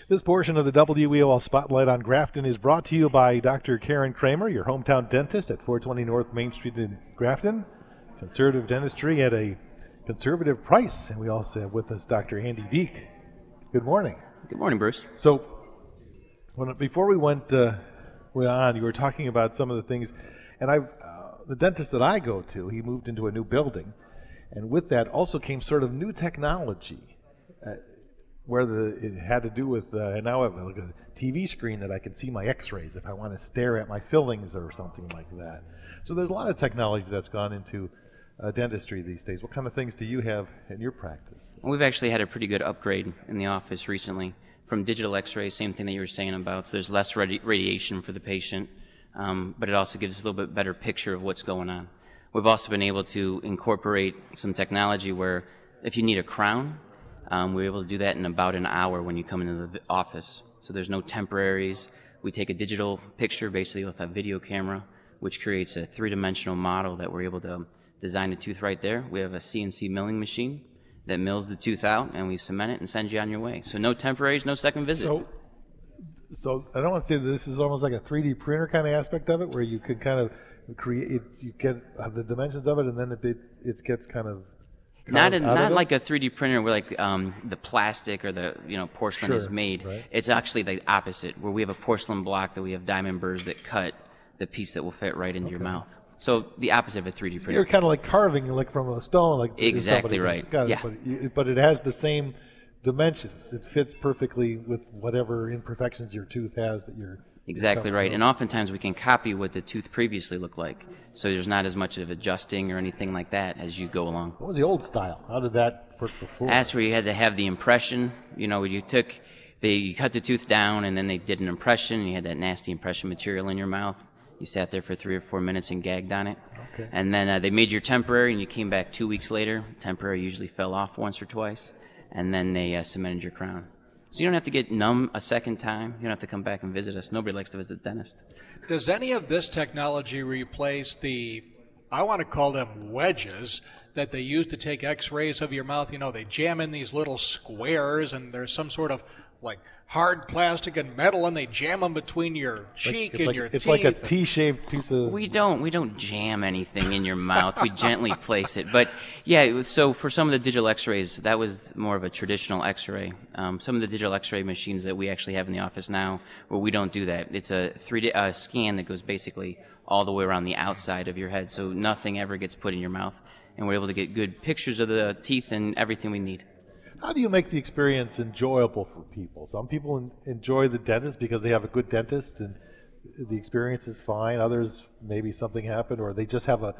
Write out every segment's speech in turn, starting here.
This portion of the WEOL Spotlight on Grafton is brought to you by Dr. Karen Kramer, your hometown dentist at 420 North Main Street in Grafton. Conservative dentistry at a conservative price. And we also have with us Dr. Andy Deek. Good morning. Good morning, Bruce. So, before we went on, you were talking about some of the things, and the dentist that I go to, he moved into a new building, and with that also came sort of new technology. It had to do with, and now I have like a TV screen that I can see my x-rays if I want to stare at my fillings or something like that. So there's a lot of technology that's gone into dentistry these days. What kind of things do you have in your practice? We've actually had a pretty good upgrade in the office recently from digital x-rays, same thing that you were saying about. So there's less radiation for the patient, but it also gives us a little bit better picture of what's going on. We've also been able to incorporate some technology where if you need a crown, we're able to do that in about an hour when you come into the office. So there's no temporaries. We take a digital picture basically with a video camera, which creates a three-dimensional model that we're able to design a tooth right there. We have a CNC milling machine that mills the tooth out, and we cement it and send you on your way. So no temporaries, no second visit. So I don't want to say that this is almost like a 3D printer kind of aspect of it, where you could kind of create, you get the dimensions of it, and then it gets kind of not like a 3D printer where like the plastic or the porcelain is made. Right. It's actually the opposite, where we have a porcelain block that we have diamond burrs that cut the piece that will fit right into your mouth. So the opposite of a 3D printer. You're kind of like carving like from a stone, like exactly right. Yeah. But it has the same dimensions. It fits perfectly with whatever imperfections your tooth has that you're. Exactly right. And oftentimes we can copy what the tooth previously looked like. So there's not as much of adjusting or anything like that as you go along. What was the old style? How did that work before? That's where you had to have the impression. You cut the tooth down and then they did an impression. You had that nasty impression material in your mouth. You sat there for 3 or 4 minutes and gagged on it. Okay. And then they made your temporary and you came back 2 weeks later. Temporary usually fell off once or twice. And then they cemented your crown. So you don't have to get numb a second time. You don't have to come back and visit us. Nobody likes to visit the dentist. Does any of this technology replace I want to call them wedges, that they use to take x-rays of your mouth? They jam in these little squares and there's some sort of like hard plastic and metal and they jam them between your cheek and your teeth. It's like a T-shaped piece of... We don't jam anything in your mouth. We gently place it. But yeah, so for some of the digital x-rays, that was more of a traditional x-ray. Some of the digital x-ray machines that we actually have in the office now, where we don't do that. It's a 3D scan that goes basically all the way around the outside of your head, so nothing ever gets put in your mouth. And we're able to get good pictures of the teeth and everything we need. How do you make the experience enjoyable for people? Some people enjoy the dentist because they have a good dentist and the experience is fine. Others, maybe something happened or they just have a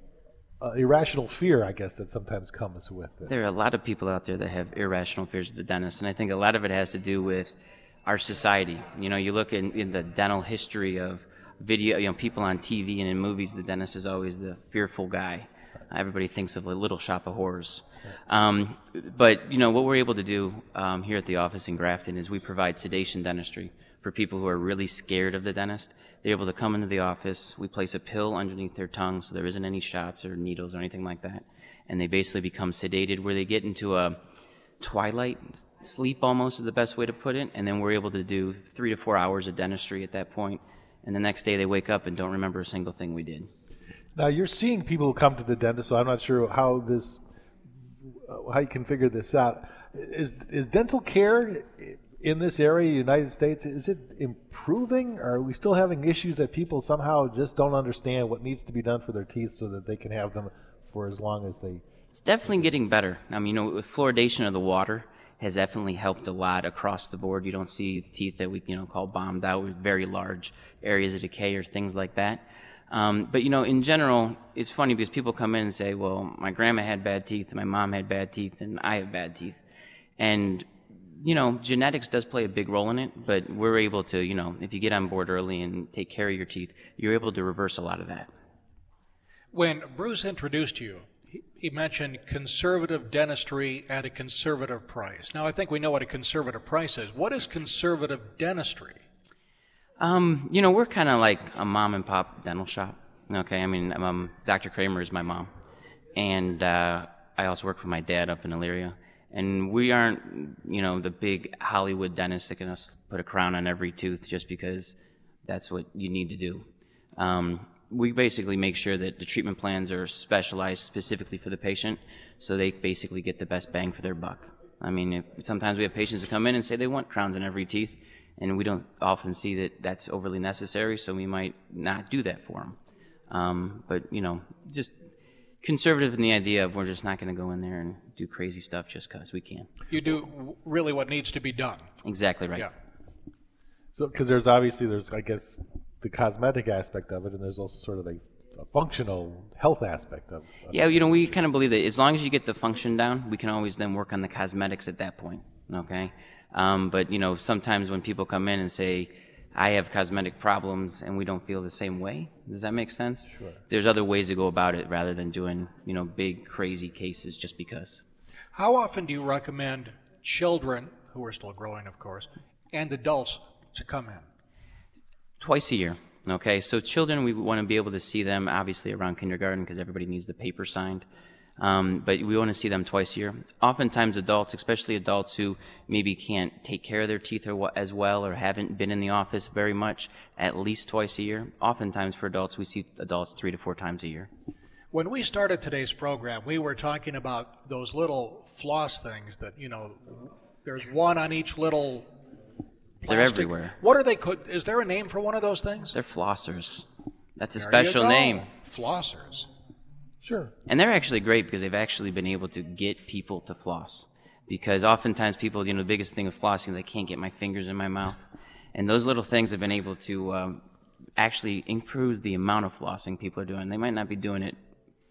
irrational fear, I guess, that sometimes comes with it. There are a lot of people out there that have irrational fears of the dentist, and I think a lot of it has to do with our society. You look in the dental history of video, people on TV and in movies, the dentist is always the fearful guy. Everybody thinks of a Little Shop of Horrors. But what we're able to do here at the office in Grafton is we provide sedation dentistry for people who are really scared of the dentist. They're able to come into the office. We place a pill underneath their tongue so there isn't any shots or needles or anything like that. And they basically become sedated where they get into a twilight sleep, almost is the best way to put it. And then we're able to do 3 to 4 hours of dentistry at that point. And the next day they wake up and don't remember a single thing we did. Now you're seeing people who come to the dentist, so I'm not sure how you can figure this out. Is dental care in this area, United States, is it improving? Or are we still having issues that people somehow just don't understand what needs to be done for their teeth so that they can have them for as long as they... It's definitely getting better. Fluoridation of the water has definitely helped a lot across the board. You don't see teeth that we call bombed out with very large areas of decay or things like that. But in general, it's funny because people come in and say, well, my grandma had bad teeth, and my mom had bad teeth, and I have bad teeth. And, genetics does play a big role in it, but we're able to, if you get on board early and take care of your teeth, you're able to reverse a lot of that. When Bruce introduced you, he mentioned conservative dentistry at a conservative price. Now, I think we know what a conservative price is. What is conservative dentistry? We're kind of like a mom and pop dental shop. Okay, Dr. Kramer is my mom, and I also work for my dad up in Elyria. And we aren't, the big Hollywood dentist that can put a crown on every tooth just because that's what you need to do. We basically make sure that the treatment plans are specialized specifically for the patient, so they basically get the best bang for their buck. I mean, sometimes we have patients that come in and say they want crowns on every teeth, and we don't often see that that's overly necessary, so we might not do that for them. But, just conservative in the idea of we're just not going to go in there and do crazy stuff just because we can. You do really what needs to be done. Exactly right. Yeah. So, because there's I guess, the cosmetic aspect of it, and there's also sort of a functional health aspect of it. Yeah, we kind of believe that as long as you get the function down, we can always then work on the cosmetics at that point, okay? But, sometimes when people come in and say, I have cosmetic problems, and we don't feel the same way, does that make sense? Sure. There's other ways to go about it rather than doing, big, crazy cases just because. How often do you recommend children, who are still growing, of course, and adults to come in? Twice a year. Okay, so children, we want to be able to see them obviously around kindergarten because everybody needs the paper signed. But we want to see them twice a year. Oftentimes adults, especially adults who maybe can't take care of their teeth as well or haven't been in the office very much, at least twice a year. Oftentimes for adults, we see adults 3 to 4 times a year. When we started today's program, we were talking about those little floss things that, there's one on each little plastic. They're everywhere. What are they? Is there a name for one of those things? They're flossers. That's a There special you go. name. Flossers. Sure. And they're actually great because they've actually been able to get people to floss. Because oftentimes people, the biggest thing with flossing is I can't get my fingers in my mouth. And those little things have been able to actually improve the amount of flossing people are doing. They might not be doing it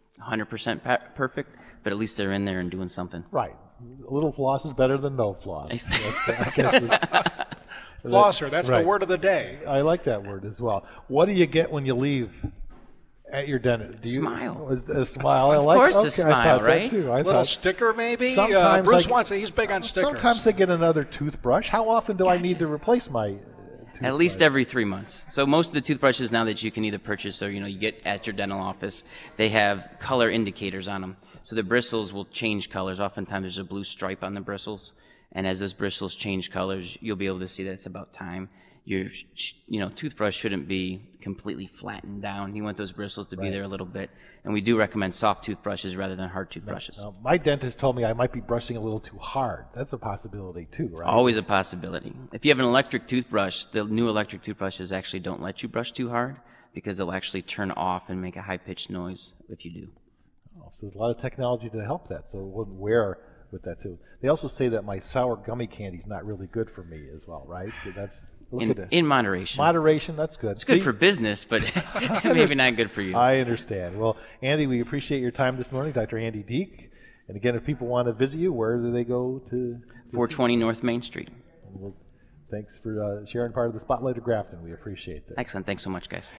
100% perfect, but at least they're in there and doing something. Right. A little floss is better than no floss. I guess Flosser, that's right. the word of the day. I like that word as well. What do you get when you leave at your dentist? Smile. A smile. I Of like. course a Okay, smile, I thought right? That too. Little sticker, maybe? Sometimes Bruce wants it. He's big on stickers. Sometimes I get another toothbrush. How often do I need to replace my toothbrush? At least every 3 months. So most of the toothbrushes now that you can either purchase or you get at your dental office, they have color indicators on them. So the bristles will change colors. Oftentimes there's a blue stripe on the bristles, and as those bristles change colors, you'll be able to see that it's about time. Your toothbrush shouldn't be completely flattened down. You want those bristles to be there a little bit. And we do recommend soft toothbrushes rather than hard toothbrushes. Now, my dentist told me I might be brushing a little too hard. That's a possibility too, right? Always a possibility. If you have an electric toothbrush, the new electric toothbrushes actually don't let you brush too hard because they'll actually turn off and make a high-pitched noise if you do. Oh, so there's a lot of technology to help that, so it wouldn't wear with that too. They also say that my sour gummy candy is not really good for me as well, right? That's In moderation. Moderation, that's good. It's good for business, but maybe not good for you. I understand. Well, Andy, we appreciate your time this morning, Dr. Andy Deek. And again, if people want to visit you, where do they go to 420 North Main Street. Well, thanks for sharing part of the Spotlight of Grafton. We appreciate that. Excellent. Thanks so much, guys.